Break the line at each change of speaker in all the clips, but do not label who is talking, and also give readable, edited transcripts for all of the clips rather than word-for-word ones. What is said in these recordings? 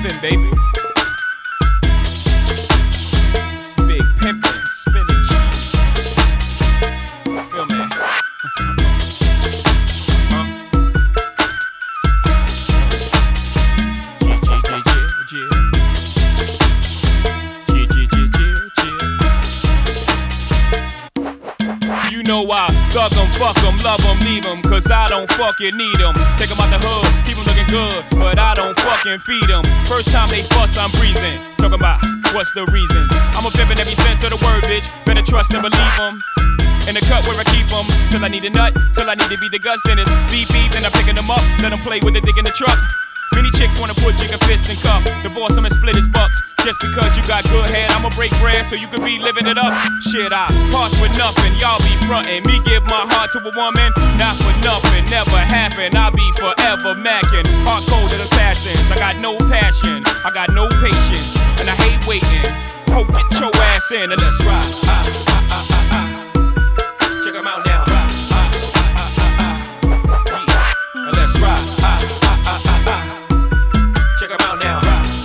pimpin', baby. It's big pimpin', spinning cheese. Feel me? You know I thug 'em, fuck 'em, love 'em, leave 'em, cause I don't fucking need 'em. Take 'em out the hood, keep 'em looking good, but I don't fucking feed 'em. First time they fuss, I'm breezing. Talking about what's the reasons. I'm a pimp in every sense of the word, bitch. Better trust and believe 'em. In the cut where I keep 'em, till I need a nut, till I need to be the guts, then it's beep beep, and I'm picking 'em up, let 'em play with the dick in the truck. Many chicks wanna put Jigga fists in cup, divorce him and split his bucks. Just because you got good head, I'ma break bread so you could be living it up. Shit, I pass with nothing, y'all be frontin'. Me give my heart to a woman, not for nothing, never happen. I'll be forever mackin', hard cold as assassins. I got no passion, I got no patience, and I hate waiting. Hope get your ass in and let's ride. Check 'em out now. Yeah. Let's ride. Check 'em out now.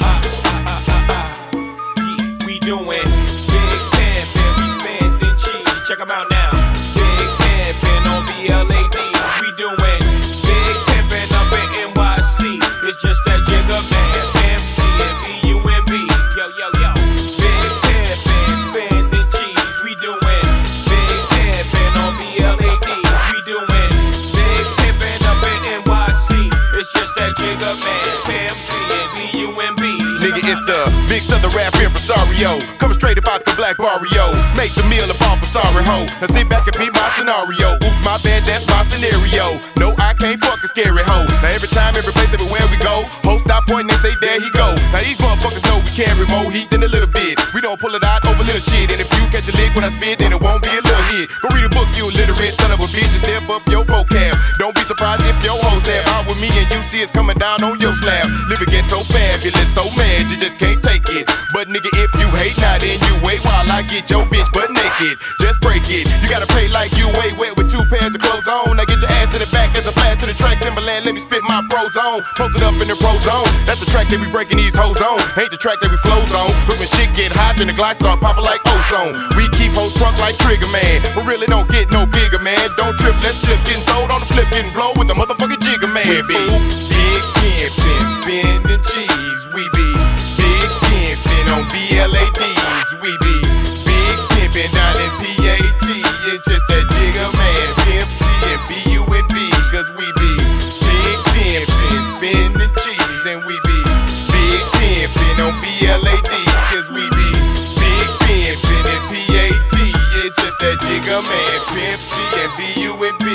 Yeah, we doing big pimpin', we spendin' cheese. Check 'em out now. Big pimpin' on BLADs. We doing big pimpin' up in NYC. It's just that Jigga man, MC and BUMB. Yo, yo, yo. Big pimpin', spendin' cheese. We doing big pimpin' on BLADs. We doing big pimpin' up in NYC. It's just that Jigga man, MC and BUMB.
Nigga, it's the big southern rap impresario, coming straight about the black barrio. Makes a meal of all for sorry hoe. Now sit back and beat my scenario. Oops, my bad, that's my scenario. No, I can't fuck a scary hoe. Now every time, every place, everywhere we go, hoes stop pointing and say, there he go. Now these motherfuckers know we carry more heat than a little bit. We don't pull it out over little shit. And if you catch a lick when I spit, then it won't be a little hit. Go read a book, you illiterate son of a bitch, and step up your vocab. Don't be surprised if your hoes stab out with me and you see it's coming down on your slab. Living ghetto fabulous, so mad you just can't take it. But nigga, if you hate, now then you wait while I get your bitch butt naked. Just break it. You gotta pay like you wait wet with 2 pairs of clothes on. Now get your ass in the back as a blast to the track. Timberland, let me spit my pros on. Posted up in the pro zone. That's the track that we breaking these hoes on. Ain't the track that we flows on. But when shit get hot, then the glide start popping like ozone. We keep hoes crunk like Trigger Man. But really don't get no bigger, man. Don't trip, let's slip, getting throwed on the flip, getting blow with the motherfucking Jigga Man. We be big pimpin', spinning cheese. We be big pimpin' on BLADs. We be big pimpin' down in PAT. It's just that Jigga Man, Pimp C and BUNB. Cause we be big pimpin', spinning cheese. And we be big pimpin' on BLADs. Cause we be big pimpin' in PAT. It's just that Jigga Man, Pimp C and BUNB.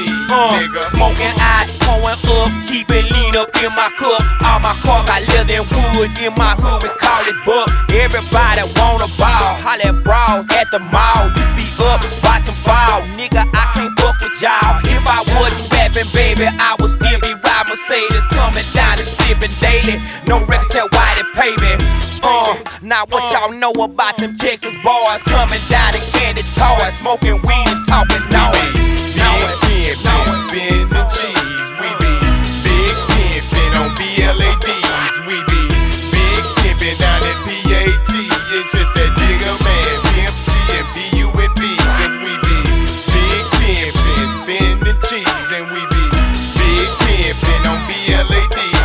Smoking out, pouring up, keep it lean up in my cup. All my car got leather and wood. In my hood, we call it buck. Everybody wanna ball, holla at bras at the mall. You be up, watch them fall. Nigga, I can't fuck with y'all. If I wasn't rapping, baby, I would still be riding Mercedes, coming down and sipping daily. No record tell why they pay me. Now what y'all know about them Texas boys coming down in candy toys, smoking weed and talking noise.
Spinning cheese, we be big pimpin' on BLADs. We be big pimpin' down in PAT. It's just that Jigga Man, Pimp C and BUNB. Cause we be big pimpin', spinning cheese. And we be big pimpin' on BLADs.